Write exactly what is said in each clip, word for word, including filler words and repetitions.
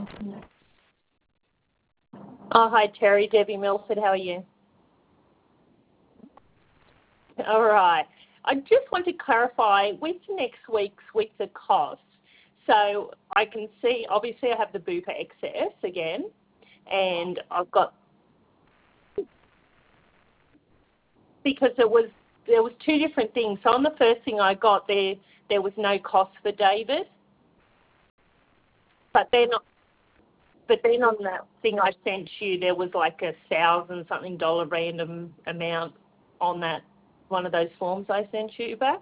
Oh, hi, Terry. Debbie Milford. How are you? All right. I just want to clarify with next week's with the costs. So I can see, obviously, I have the Bupa excess again, and I've got, because it was there was two different things. So on the first thing I got there, there was no cost for David, but then but then on that thing I sent you, there was like a thousand something dollar random amount on that one of those forms I sent you back.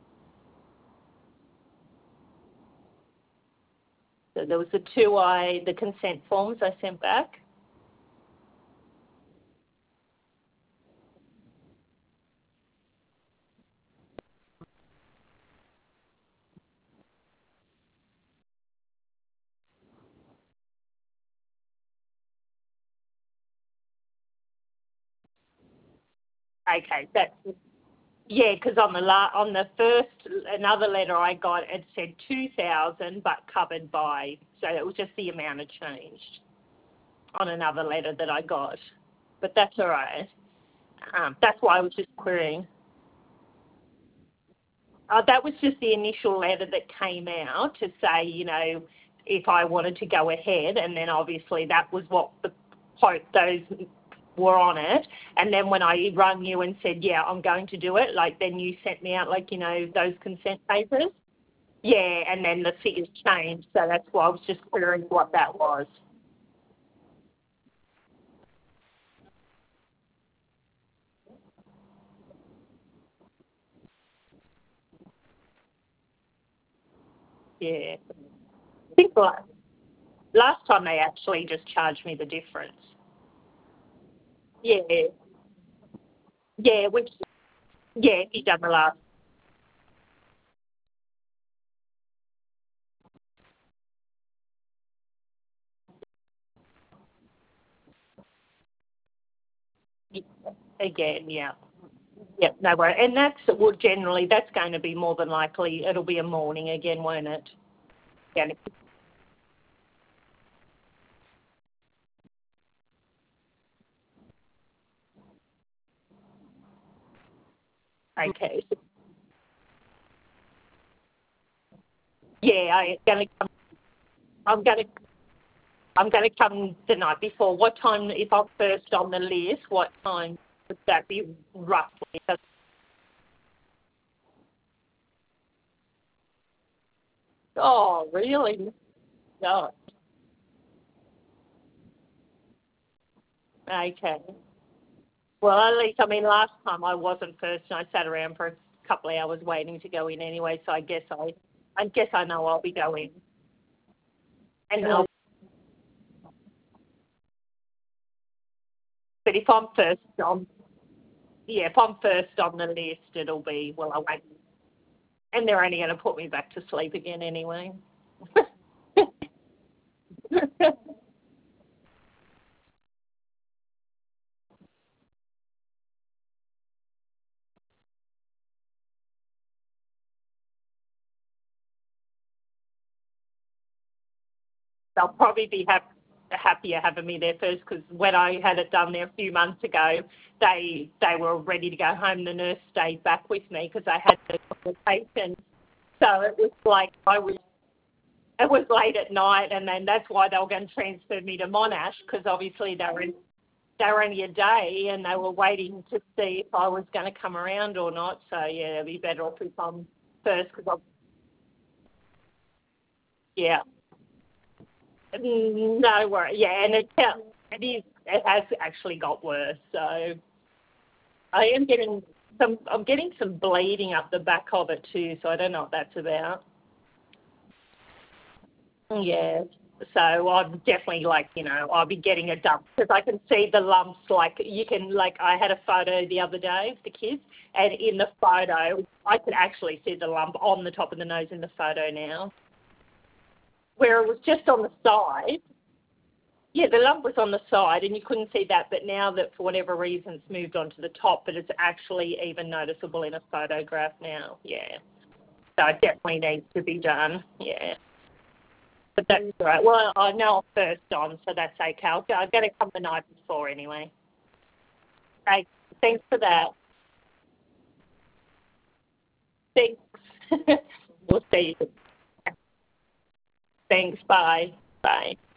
So there was the two I the consent forms I sent back. Okay, that's yeah, because on the la- on the first another letter I got, it said two thousand, but covered by. So it was just the amount had changed on another letter that I got, but that's all right. Um, that's why I was just querying. Uh, that was just the initial letter that came out to say, you know, if I wanted to go ahead, and then obviously that was what the quote those were on it. And then when I rang you and said, yeah, I'm going to do it, like then you sent me out like, you know, those consent papers. Yeah, and then the figures changed, so that's why I was just querying what that was. Yeah. I think like, last time they actually just charged me the difference. Yeah. Yeah, which, yeah, he done the last. Again, yeah. Yep, no worry. And that's, well, generally, that's going to be more than likely, it'll be a morning again, won't it? Yeah. Okay. Yeah, I'm going to come, I'm going to, I'm going to come the night before. What time, if I'm first on the list, what time would that be roughly? Oh, really? No. Okay. Well, at least, I mean, last time I wasn't first and I sat around for a couple of hours waiting to go in anyway, so I guess I, I guess I know I'll be going. And I'll, but if I'm first on, yeah, if I'm first on the list, it'll be, well, I wait. And they're only going to put me back to sleep again anyway. They'll probably be hap- happier having me there first, because when I had it done there a few months ago, they they were ready to go home. The nurse stayed back with me because I had the consultation. So it was like I was, it was late at night, and then that's why they were going to transfer me to Monash, because obviously they were in, they were only a day, and they were waiting to see if I was going to come around or not. So yeah, it'd be better off if I'm first, because yeah. Mm, no worry. Yeah, and it, it is. It has actually got worse. So I am getting some. I'm getting some bleeding up the back of it too. So I don't know what that's about. Yeah. So I'm definitely like, you know, I'll be getting a dump because I can see the lumps. Like you can, like I had a photo the other day of the kids, and in the photo I could actually see the lump on the top of the nose in the photo now, where it was just on the side. Yeah, the lump was on the side and you couldn't see that, but now that for whatever reason it's moved on to the top, but it's actually even noticeable in a photograph now. Yeah. So it definitely needs to be done. Yeah. But that's all right. Well, I know I'm first on, so that's okay. I'll, I'll get to come the night before anyway. Okay, thanks for that. Thanks. We'll see you. Thanks. Bye. Bye.